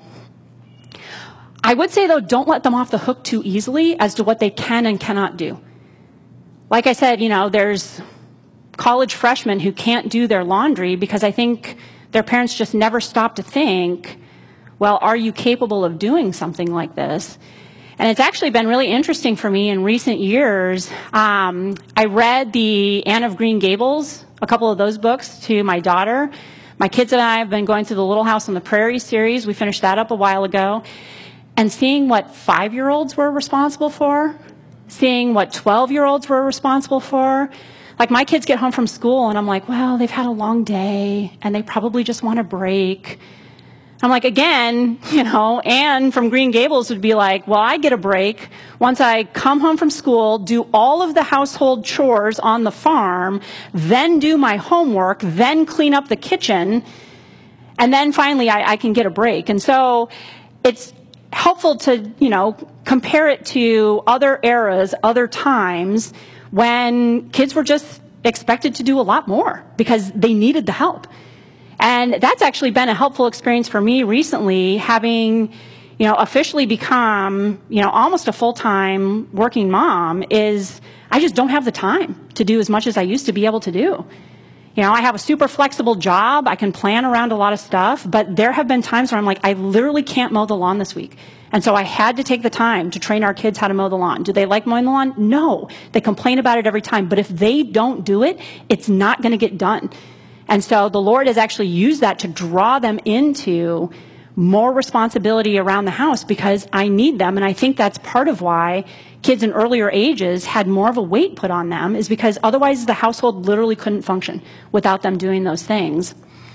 I would say, though, don't let them off the hook too easily as to what they can and cannot do. Like I said, you know, there's college freshmen who can't do their laundry because I think their parents just never stop to think, well, are you capable of doing something like this? And it's actually been really interesting for me in recent years. Um, I read the Anne of Green Gables, a couple of those books, to my daughter. My kids and I have been going through the Little House on the Prairie series. We finished that up a while ago. And seeing what five-year-olds were responsible for, seeing what twelve-year-olds were responsible for. Like, my kids get home from school, and I'm like, well, they've had a long day, and they probably just want a break. I'm like, again, you know, Anne from Green Gables would be like, well, I get a break once I come home from school, do all of the household chores on the farm, then do my homework, then clean up the kitchen, and then finally I, I can get a break. And so it's helpful to, you know, compare it to other eras, other times when kids were just expected to do a lot more because they needed the help. And that's actually been a helpful experience for me recently, having, you know, officially become, you know, almost a full-time working mom is I just don't have the time to do as much as I used to be able to do. You know, I have a super flexible job. I can plan around a lot of stuff, but there have been times where I'm like, I literally can't mow the lawn this week. And so I had to take the time to train our kids how to mow the lawn. Do they like mowing the lawn? No. They complain about it every time. But if they don't do it, it's not going to get done. And so the Lord has actually used that to draw them into more responsibility around the house because I need them. And I think that's part of why kids in earlier ages had more of a weight put on them, is because otherwise the household literally couldn't function without them doing those things.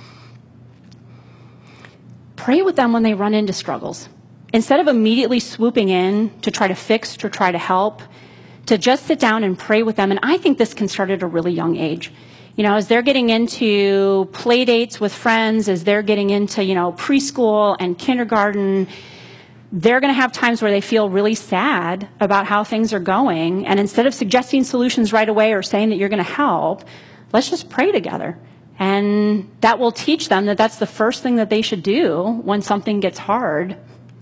Pray with them when they run into struggles. Instead of immediately swooping in to try to fix, to try to help, to just sit down and pray with them. And I think this can start at a really young age. You know, as they're getting into play dates with friends, as they're getting into, you know, preschool and kindergarten, they're going to have times where they feel really sad about how things are going. And instead of suggesting solutions right away or saying that you're going to help, let's just pray together. And that will teach them that that's the first thing that they should do when something gets hard.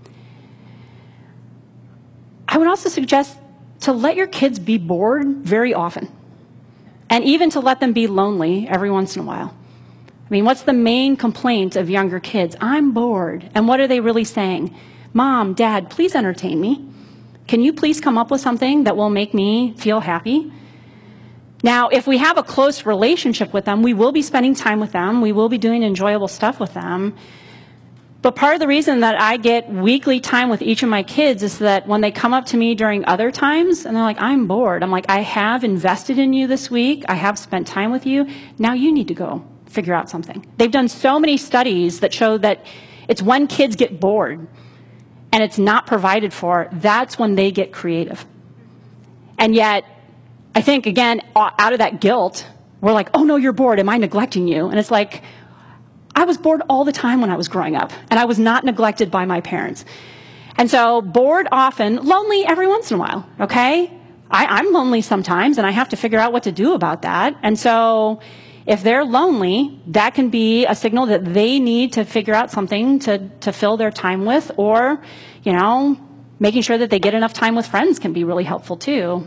I would also suggest to let your kids be bored very often. And even to let them be lonely every once in a while. I mean, what's the main complaint of younger kids? I'm bored. And what are they really saying? Mom, Dad, please entertain me. Can you please come up with something that will make me feel happy? Now, if we have a close relationship with them, we will be spending time with them. We will be doing enjoyable stuff with them. But part of the reason that I get weekly time with each of my kids is that when they come up to me during other times and they're like, I'm bored. I'm like, I have invested in you this week. I have spent time with you. Now you need to go figure out something. They've done so many studies that show that it's when kids get bored and it's not provided for, that's when they get creative. And yet, I think, again, out of that guilt, we're like, oh no, you're bored. Am I neglecting you? And it's like, I was bored all the time when I was growing up, and I was not neglected by my parents. And so bored often, lonely every once in a while, okay? I, I'm lonely sometimes, and I have to figure out what to do about that. And so if they're lonely, that can be a signal that they need to figure out something to, to fill their time with, or, you know, making sure that they get enough time with friends can be really helpful too.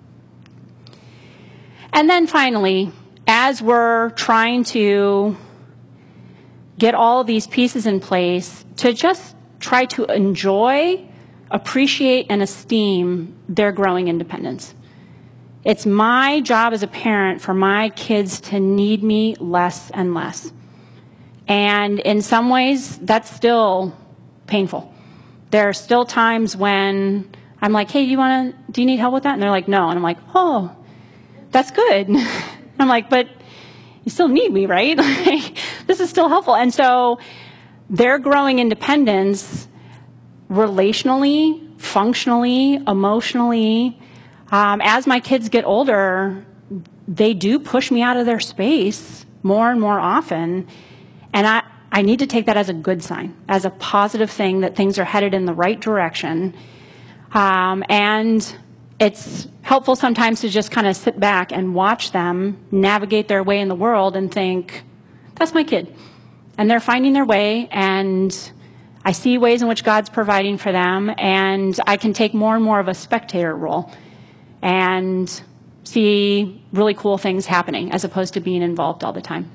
And then finally, as we're trying to get all of these pieces in place, to just try to enjoy, appreciate, and esteem their growing independence. It's my job as a parent for my kids to need me less and less. And in some ways, that's still painful. There are still times when I'm like, hey, you wanna, do you need help with that? And they're like, no. And I'm like, oh, that's good. I'm like, but you still need me, right? This is still helpful. And so their growing independence relationally, functionally, emotionally, um, as my kids get older, they do push me out of their space more and more often. And I, I need to take that as a good sign, as a positive thing that things are headed in the right direction. Um, and it's helpful sometimes to just kind of sit back and watch them navigate their way in the world and think, that's my kid. And they're finding their way, and I see ways in which God's providing for them, and I can take more and more of a spectator role and see really cool things happening as opposed to being involved all the time.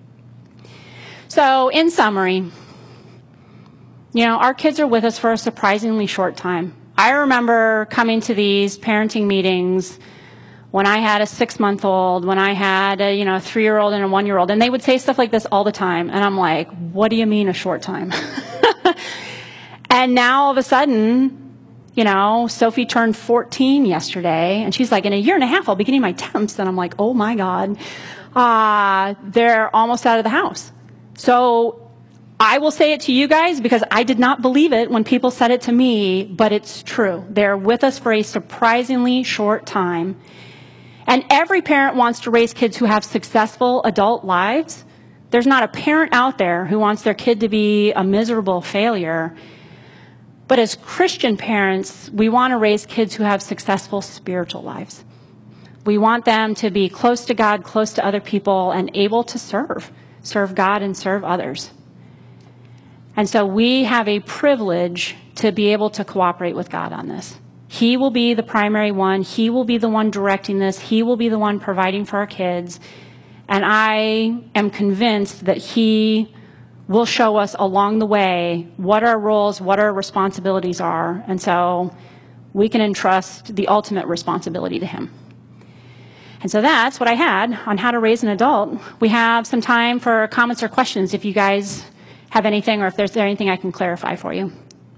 So in summary, you know, our kids are with us for a surprisingly short time. I remember coming to these parenting meetings when I had a six-month-old, when I had a, you know, a three-year-old and a one-year-old, and they would say stuff like this all the time. And I'm like, what do you mean a short time? And now all of a sudden, you know, Sophie turned fourteen yesterday, and she's like, in a year and a half, I'll be getting my temps. And I'm like, oh my God, uh, they're almost out of the house. So I will say it to you guys because I did not believe it when people said it to me, but it's true. They're with us for a surprisingly short time. And every parent wants to raise kids who have successful adult lives. There's not a parent out there who wants their kid to be a miserable failure. But as Christian parents, we want to raise kids who have successful spiritual lives. We want them to be close to God, close to other people, and able to serve, serve God and serve others. And so we have a privilege to be able to cooperate with God on this. He will be the primary one. He will be the one directing this. He will be the one providing for our kids. And I am convinced that he will show us along the way what our roles, what our responsibilities are. And so we can entrust the ultimate responsibility to him. And so that's what I had on how to raise an adult. We have some time for comments or questions if you guys have anything, or if there's anything I can clarify for you.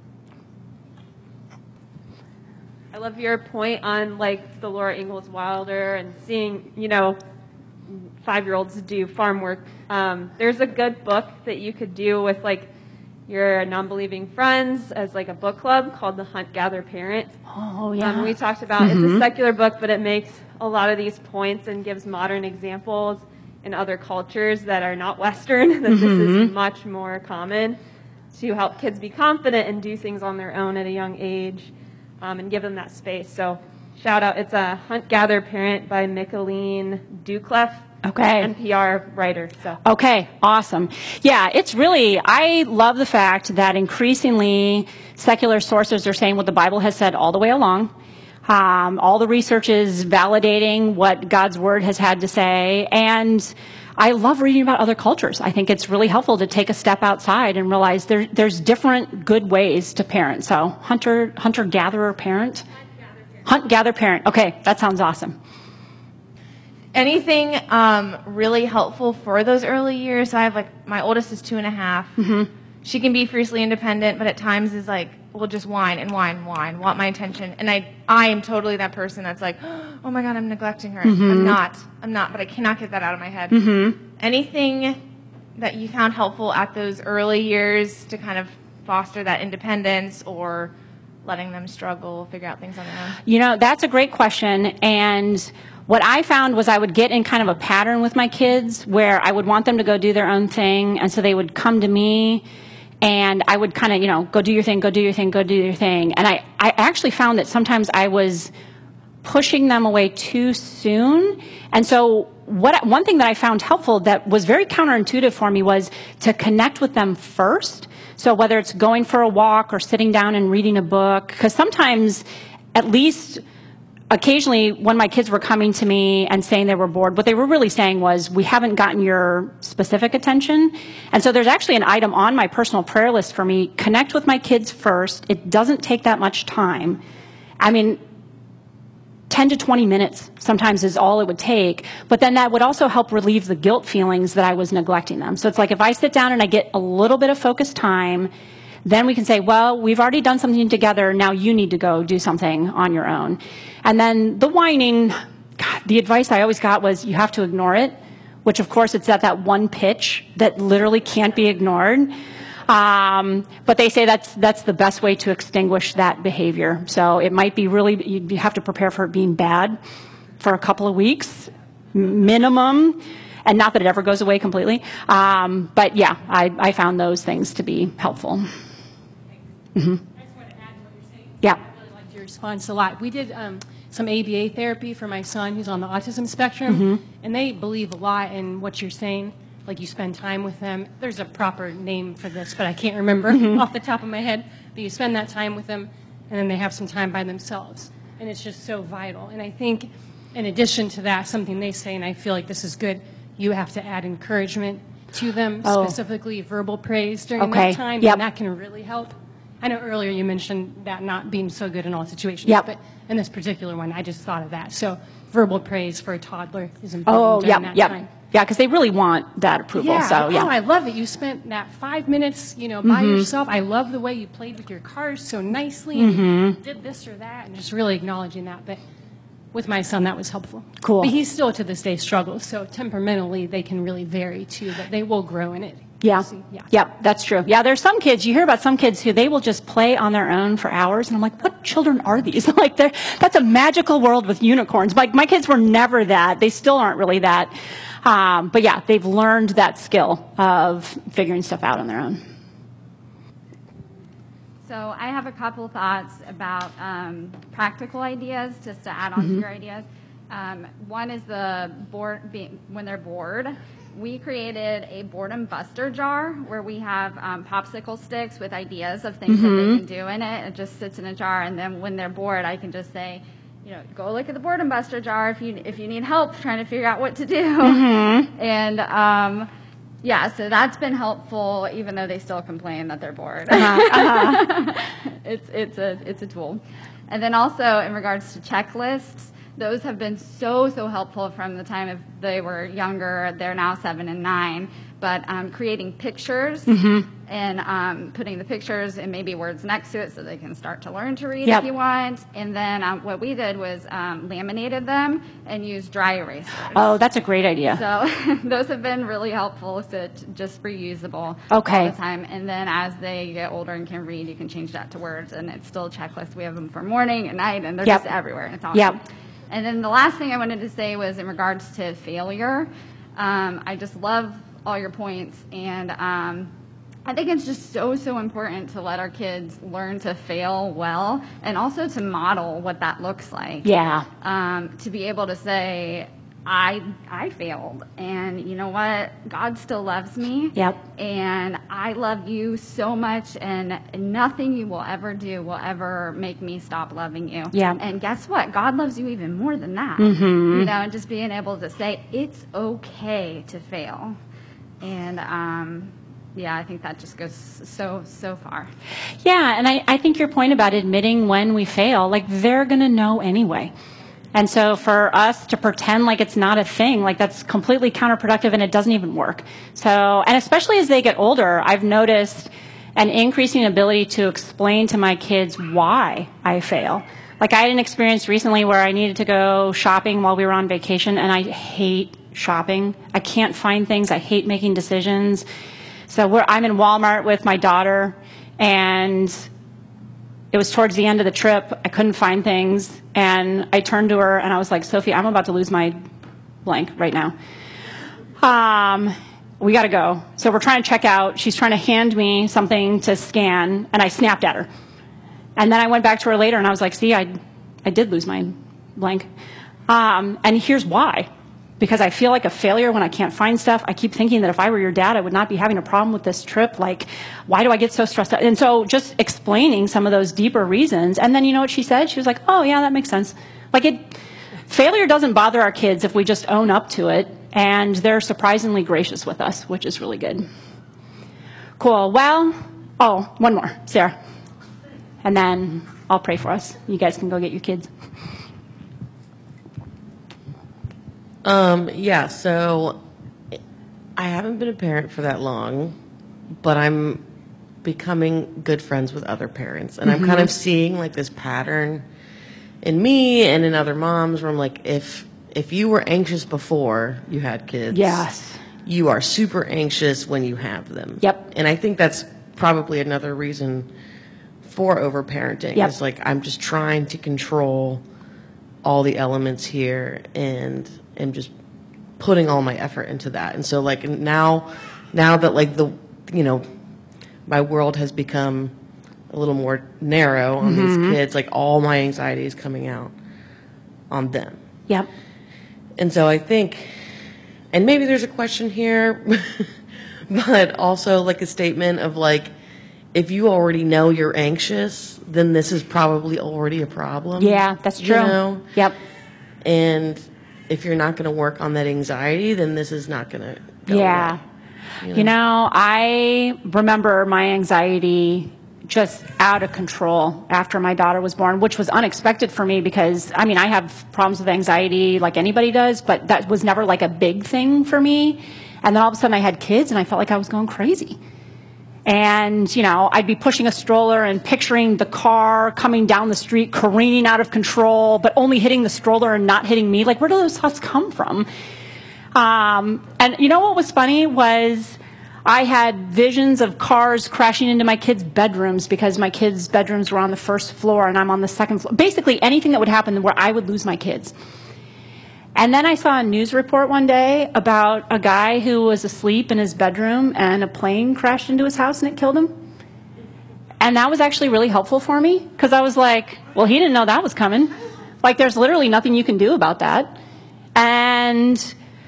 I love your point on like the Laura Ingalls Wilder and seeing, you know, five-year-olds do farm work. Um, there's a good book that you could do with like your non-believing friends as like a book club called The Hunt Gather Parent. Oh, yeah. Um, we talked about mm-hmm. it's a secular book, but it makes a lot of these points and gives modern examples in other cultures that are not Western, that mm-hmm. this is much more common to help kids be confident and do things on their own at a young age um, and give them that space. So shout out. It's a Hunt Gather Parent by Micheline Doucleff. Okay. N P R writer. So. Okay, awesome. Yeah, it's really, I love the fact that increasingly secular sources are saying what the Bible has said all the way along. Um, all the research is validating what God's Word has had to say. And I love reading about other cultures. I think it's really helpful to take a step outside and realize there, there's different good ways to parent. So hunter, hunter-gatherer parent? Hunt-gather parent. Okay, that sounds awesome. Anything um, really helpful for those early years? So I have like, my oldest is two and a half. Mm-hmm. She can be fiercely independent, but at times is like, will just whine and whine and whine, want my attention. And I I am totally that person that's like, oh my God, I'm neglecting her. Mm-hmm. I'm not. I'm not, but I cannot get that out of my head. Mm-hmm. Anything that you found helpful at those early years to kind of foster that independence or letting them struggle, figure out things on their own? You know, that's a great question. And what I found was I would get in kind of a pattern with my kids where I would want them to go do their own thing. And so they would come to me and I would kind of, you know, go do your thing, go do your thing, go do your thing. And I, I actually found that sometimes I was pushing them away too soon. And so what one thing that I found helpful that was very counterintuitive for me was to connect with them first. So whether it's going for a walk or sitting down and reading a book, because sometimes, at least occasionally when my kids were coming to me and saying they were bored, what they were really saying was, we haven't gotten your specific attention. And so there's actually an item on my personal prayer list for me, connect with my kids first. It doesn't take that much time. I mean, ten to twenty minutes sometimes is all it would take. But then that would also help relieve the guilt feelings that I was neglecting them. So it's like if I sit down and I get a little bit of focused time, then we can say, well, we've already done something together. Now you need to go do something on your own. And then the whining, God, the advice I always got was you have to ignore it, which of course it's at that one pitch that literally can't be ignored. Um, but they say that's that's the best way to extinguish that behavior. So it might be really, you have to prepare for it being bad for a couple of weeks, minimum, and not that it ever goes away completely. Um, but yeah, I, I found those things to be helpful. Mm-hmm. I just want to add to what you're saying. Yeah. I really liked your response a lot. We did um, some A B A therapy for my son who's on the autism spectrum, mm-hmm. and they believe a lot in what you're saying. Like you spend time with them. There's a proper name for this, but I can't remember mm-hmm. off the top of my head. But you spend that time with them, and then they have some time by themselves. And it's just so vital. And I think in addition to that, something they say, and I feel like this is good, you have to add encouragement to them, oh. specifically verbal praise during okay. that time, yep. and that can really help. I know earlier you mentioned that not being so good in all situations, yep. but in this particular one, I just thought of that. So verbal praise for a toddler is important oh, during yep, that yep. time. Yeah, because they really want that approval. Yeah. So, yeah. Oh, I love it. You spent that five minutes, you know, by mm-hmm. yourself. I love the way you played with your cars so nicely mm-hmm. and did this or that, and just really acknowledging that. But with my son, that was helpful. Cool. But he still, to this day, struggles. So temperamentally, they can really vary, too, but they will grow in it. Yeah. yeah. Yeah, that's true. Yeah, there's some kids, you hear about some kids who they will just play on their own for hours. And I'm like, what children are these? like, they're, that's a magical world with unicorns. Like, my kids were never that. They still aren't really that. Um, but yeah, they've learned that skill of figuring stuff out on their own. So I have a couple thoughts about um, practical ideas, just to add on mm-hmm. to your ideas. Um, one is the board being, when they're bored, we created a boredom buster jar where we have um, popsicle sticks with ideas of things mm-hmm. that they can do in it. It just sits in a jar, and then when they're bored, I can just say, you know, go look at the boredom buster jar if you if you need help trying to figure out what to do. Mm-hmm. And um, yeah, so that's been helpful, even though they still complain that they're bored. Uh-huh. Uh-huh. it's it's a it's a tool. And then also in regards to checklists, those have been so, so helpful from the time if they were younger. They're now seven and nine. But um, creating pictures mm-hmm. and um, putting the pictures and maybe words next to it so they can start to learn to read yep. if you want. And then um, what we did was um, laminated them and used dry erasers. Oh, that's a great idea. So those have been really helpful, so t- just reusable okay. all the time. And then as they get older and can read, you can change that to words. And it's still a checklist. We have them for morning and night, and they're yep. just everywhere. It's awesome. Yep. And then the last thing I wanted to say was in regards to failure. Um, I just love all your points, and um, I think it's just so, so important to let our kids learn to fail well and also to model what that looks like. Yeah. Um, to be able to say, I I failed, and you know what? God still loves me. Yep. And I love you so much, and nothing you will ever do will ever make me stop loving you. Yeah. And guess what? God loves you even more than that. Mm-hmm. You know, and just being able to say it's okay to fail. And, um, yeah, I think that just goes so, so far. Yeah, and I, I think your point about admitting when we fail, like, they're going to know anyway. And so for us to pretend like it's not a thing, like, that's completely counterproductive, and it doesn't even work. So, and especially as they get older, I've noticed an increasing ability to explain to my kids why I fail. Like, I had an experience recently where I needed to go shopping while we were on vacation, and I hate shopping. I can't find things. I hate making decisions. So we're, I'm in Walmart with my daughter, and it was towards the end of the trip. I couldn't find things, and I turned to her, and I was like, Sophie, I'm about to lose my blank right now. Um, we got to go. So we're trying to check out. She's trying to hand me something to scan, and I snapped at her. And then I went back to her later, and I was like, see, I, I did lose my blank. Um, and here's why. Because I feel like a failure when I can't find stuff. I keep thinking that if I were your dad, I would not be having a problem with this trip. Like, why do I get so stressed out? And so just explaining some of those deeper reasons. And then you know what she said? She was like, oh, yeah, that makes sense. Like, it, failure doesn't bother our kids if we just own up to it. And they're surprisingly gracious with us, which is really good. Cool. Well, oh, one more. Sarah. And then I'll pray for us. You guys can go get your kids. Um, yeah, so I haven't been a parent for that long, but I'm becoming good friends with other parents. And mm-hmm. I'm kind of seeing like this pattern in me and in other moms where I'm like, if if you were anxious before you had kids, yes, you are super anxious when you have them. Yep. And I think that's probably another reason for overparenting. Yep. It's like I'm just trying to control all the elements here, and am just putting all my effort into that. And so like now, now that like the, you know, my world has become a little more narrow on mm-hmm. these kids, like all my anxiety is coming out on them. Yep. And so I think, and maybe there's a question here, but also like a statement of like, if you already know you're anxious, then this is probably already a problem. Yeah, that's true. You know? Yep. And if you're not going to work on that anxiety, then this is not going to go yeah. away. You know? You know, I remember my anxiety just out of control after my daughter was born, which was unexpected for me because, I mean, I have problems with anxiety like anybody does, but that was never like a big thing for me. And then all of a sudden I had kids and I felt like I was going crazy. And, you know, I'd be pushing a stroller and picturing the car coming down the street, careening out of control, but only hitting the stroller and not hitting me. Like, where do those thoughts come from? Um, and you know what was funny was I had visions of cars crashing into my kids' bedrooms because my kids' bedrooms were on the first floor and I'm on the second floor. Basically, anything that would happen where I would lose my kids. And then I saw a news report one day about a guy who was asleep in his bedroom and a plane crashed into his house and it killed him. And that was actually really helpful for me because I was like, well, he didn't know that was coming. Like, there's literally nothing you can do about that. And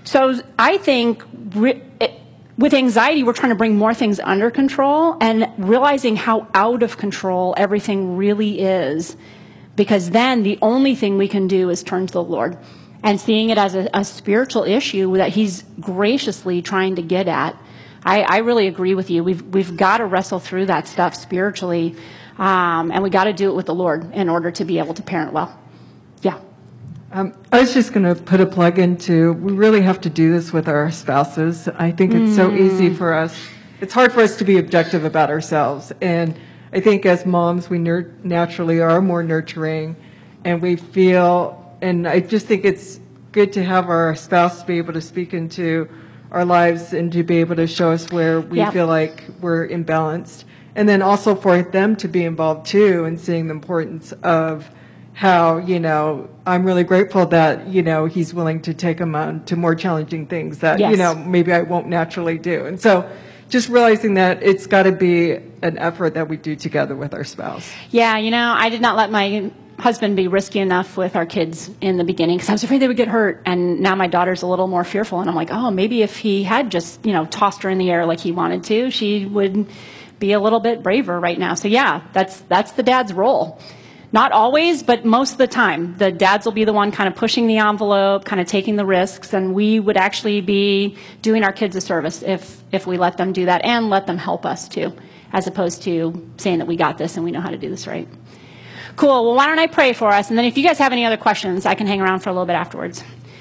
So I think re- it, with anxiety, we're trying to bring more things under control and realizing how out of control everything really is, because then the only thing we can do is turn to the Lord and seeing it as a, a spiritual issue that he's graciously trying to get at. I, I really agree with you. We've, we've got to wrestle through that stuff spiritually, um, and we got to do it with the Lord in order to be able to parent well. Yeah. Um, I was just going to put a plug into, we really have to do this with our spouses. I think it's mm. so easy for us. It's hard for us to be objective about ourselves. And I think as moms, we nur- naturally are more nurturing, and we feel, and I just think it's good to have our spouse be able to speak into our lives and to be able to show us where we yeah. feel like we're imbalanced. And then also for them to be involved too, and seeing the importance of how, you know, I'm really grateful that, you know, he's willing to take them on to more challenging things that, yes. you know, maybe I won't naturally do. And so just realizing that it's got to be an effort that we do together with our spouse. Yeah, you know, I did not let my husband be risky enough with our kids in the beginning because I was afraid they would get hurt. And now my daughter's a little more fearful. And I'm like, oh, maybe if he had just, you know, tossed her in the air like he wanted to, she would be a little bit braver right now. So yeah, that's that's the dad's role. Not always, but most of the time, the dads will be the one kind of pushing the envelope, kind of taking the risks, and we would actually be doing our kids a service if if we let them do that and let them help us too, as opposed to saying that we got this and we know how to do this right. Cool. Well, why don't I pray for us, and then if you guys have any other questions, I can hang around for a little bit afterwards.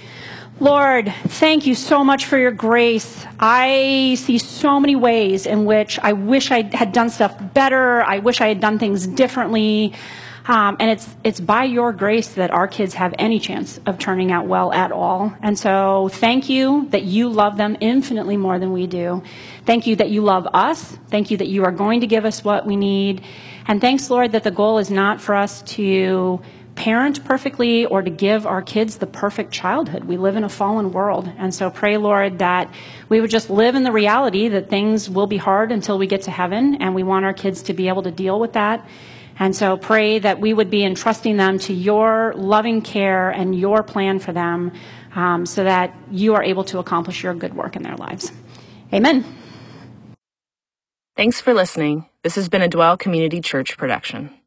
Lord, thank you so much for your grace. I see so many ways in which I wish I had done stuff better. I wish I had done things differently. Um, and it's it's by your grace that our kids have any chance of turning out well at all. And so thank you that you love them infinitely more than we do. Thank you that you love us. Thank you that you are going to give us what we need. And thanks, Lord, that the goal is not for us to parent perfectly or to give our kids the perfect childhood. We live in a fallen world. And so pray, Lord, that we would just live in the reality that things will be hard until we get to heaven. And we want our kids to be able to deal with that. And so pray that we would be entrusting them to your loving care and your plan for them, um, so that you are able to accomplish your good work in their lives. Amen. Thanks for listening. This has been a Dwell Community Church production.